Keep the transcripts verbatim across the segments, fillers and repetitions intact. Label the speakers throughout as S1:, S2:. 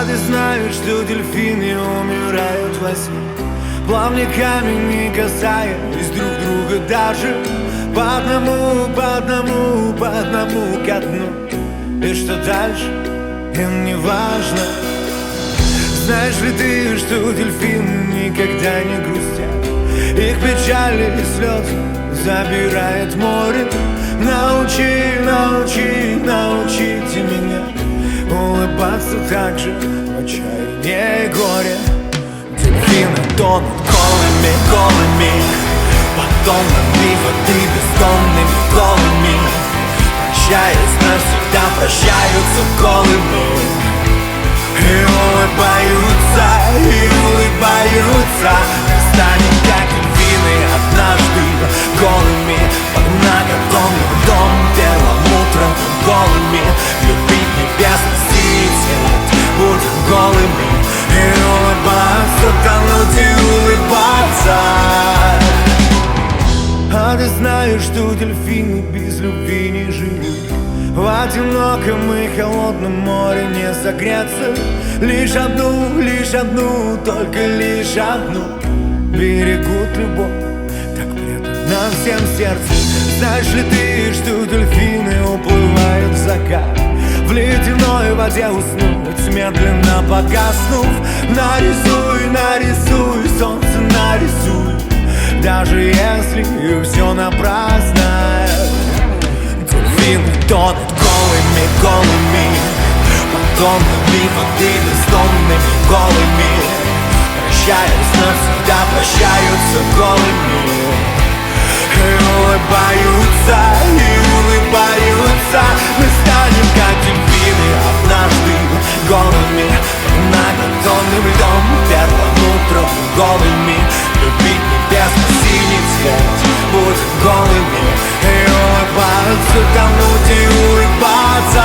S1: А ты знаешь, что дельфины умирают во сне, плавниками не касаясь друг друга даже, по одному, по одному, по одному ко дну. И что дальше, им не важно. Знаешь ли ты, что дельфины никогда не грустят? Их печали и слезы забирает море. Научи, научи, научите меня улыбаться так же в отчаянии и горе. Дельфины тонут голыми, голыми, поддонами воды бездонными голыми. Прощаясь навсегда, прощаются голыми. И улыбаются, и улыбаются. Станем как дельфины однажды голыми, под многотонным домом первым утром голыми. Любить небесно синий цвет, будем голыми. И улыбаться, тонуть и улыбаться. А ты знаешь, что дельфины без любви не живут? В одиноком и холодном море не согреться. Лишь одну, лишь одну, только лишь одну берегут любовь, так преданно всем сердцем. Знаешь ли ты, что дельфины уплывают в закат, в ледяной воде уснуть, медленно погаснув? Нарисуй, нарисуй, солнце нарисуй, даже если все напрасно. Дельфины тонут голыми, голыми, поддонами воды бездонными голыми. Прощаясь навсегда, прощаются голыми. И улыбаются, и улыбаются. Мы станем как дельфины однажды голыми, под многотонным льдом первым утром голыми. Любить небесно-синий цвет, будем голыми. И улыбаться, тонуть и улыбаться.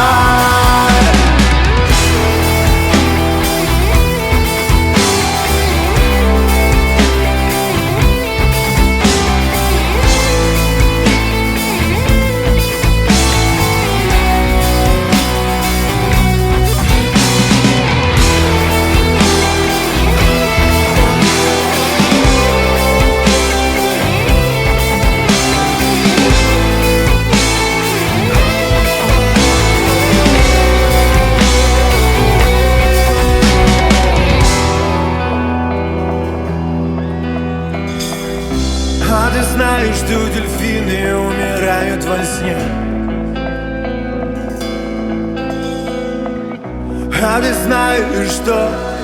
S1: А ты знаешь, что дельфины умирают во сне? А ты знаешь, что